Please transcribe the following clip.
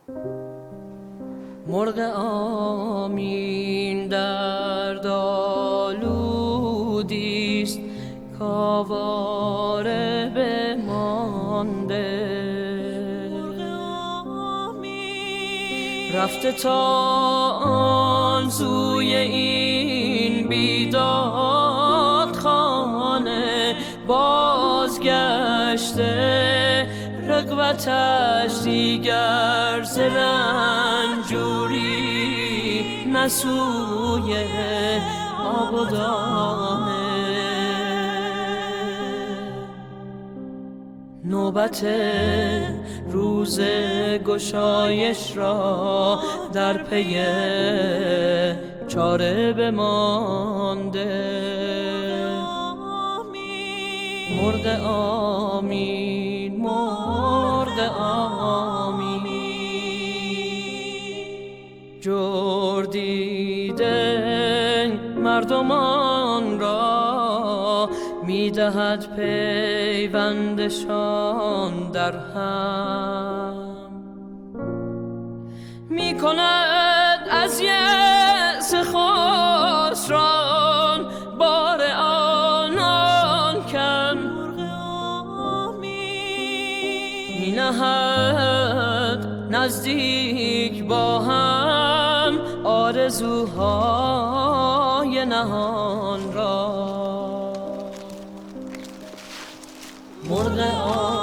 مرغ آمین درد آلودیست کآواره بمانده، رفته تا آن سوی این بیداد خانه، بازگشته رغبتش دیگر ز رنجوری نه سوی آب و دانه. نوبت روز گشایش را در پی چاره بمانده. مرغ آمین، مرغ آمین، جور دیده مردمان را میدهد پیوندشان در هم، میکند از یأس خسران بار آنان کم، مینهد نزدیک با هم آرزوهای نهان را. مرغ